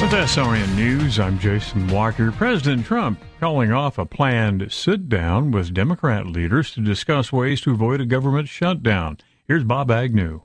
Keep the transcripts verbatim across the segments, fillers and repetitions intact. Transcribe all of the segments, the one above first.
With S R N News, I'm Jason Walker. President Trump calling off a planned sit-down with Democrat leaders to discuss ways to avoid a government shutdown. Here's Bob Agnew.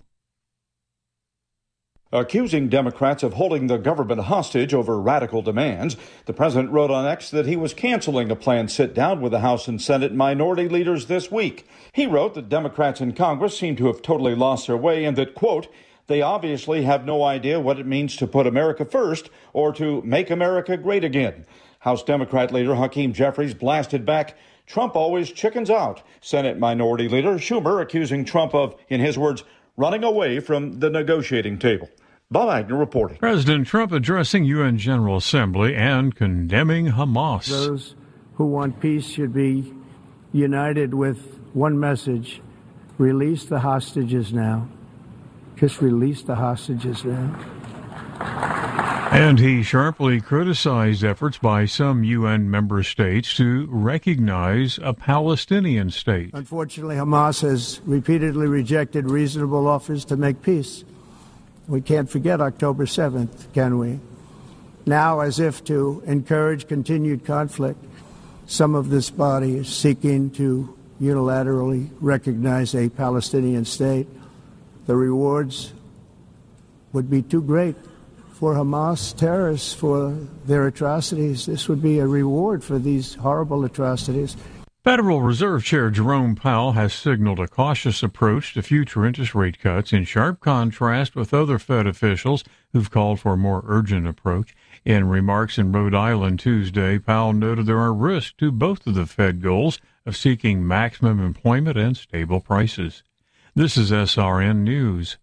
Accusing Democrats of holding the government hostage over radical demands, the president wrote on X that he was canceling a planned sit-down with the House and Senate minority leaders this week. He wrote that Democrats in Congress seem to have totally lost their way and that, quote, they obviously have no idea what it means to put America first or to make America great again. House Democrat leader Hakeem Jeffries blasted back, Trump always chickens out. Senate Minority Leader Schumer accusing Trump of, in his words, running away from the negotiating table. Bob Agnew reporting. President Trump addressing U N General Assembly and condemning Hamas. Those who want peace should be united with one message: release the hostages now. Just release the hostages now. And he sharply criticized efforts by some U N member states to recognize a Palestinian state. Unfortunately, Hamas has repeatedly rejected reasonable offers to make peace. We can't forget October seventh, can we? Now, as if to encourage continued conflict, some of this body is seeking to unilaterally recognize a Palestinian state. The rewards would be too great for Hamas terrorists for their atrocities. This would be a reward for these horrible atrocities. Federal Reserve Chair Jerome Powell has signaled a cautious approach to future interest rate cuts, in sharp contrast with other Fed officials who've called for a more urgent approach. In remarks in Rhode Island Tuesday, Powell noted there are risks to both of the Fed goals of seeking maximum employment and stable prices. This is S R N News.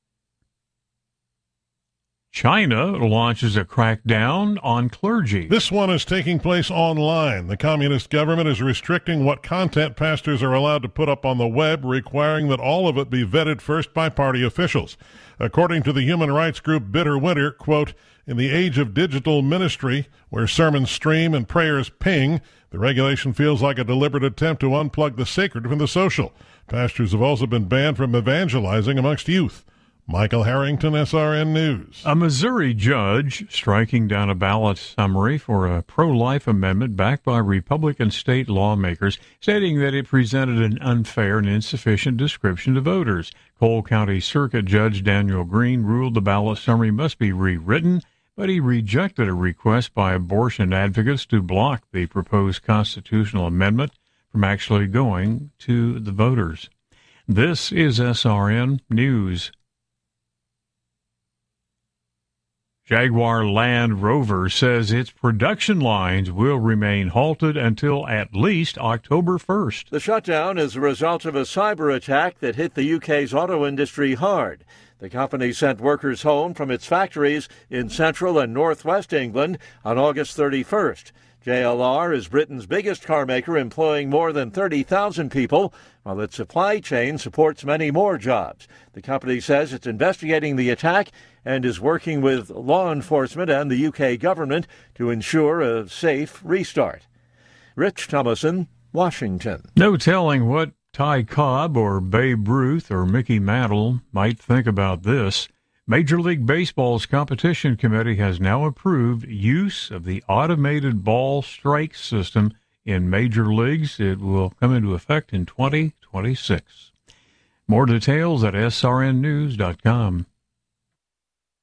China launches a crackdown on clergy. This one is taking place online. The communist government is restricting what content pastors are allowed to put up on the web, requiring that all of it be vetted first by party officials. According to the human rights group Bitter Winter, quote, in the age of digital ministry, where sermons stream and prayers ping, the regulation feels like a deliberate attempt to unplug the sacred from the social. Pastors have also been banned from evangelizing amongst youth. Michael Harrington, S R N News. A Missouri judge striking down a ballot summary for a pro-life amendment backed by Republican state lawmakers, stating that it presented an unfair and insufficient description to voters. Cole County Circuit Judge Daniel Green ruled the ballot summary must be rewritten, but he rejected a request by abortion advocates to block the proposed constitutional amendment from actually going to the voters. This is S R N News. Jaguar Land Rover says its production lines will remain halted until at least October first. The shutdown is a result of a cyber attack that hit the U K's auto industry hard. The company sent workers home from its factories in central and northwest England on August thirty-first. J L R is Britain's biggest car maker, employing more than thirty thousand people, while its supply chain supports many more jobs. The company says it's investigating the attack and is working with law enforcement and the U K government to ensure a safe restart. Rich Thomason, Washington. No telling what Ty Cobb or Babe Ruth or Mickey Mantle might think about this. Major League Baseball's competition committee has now approved use of the automated ball strike system in major leagues. It will come into effect in twenty twenty-six. More details at S R N news dot com.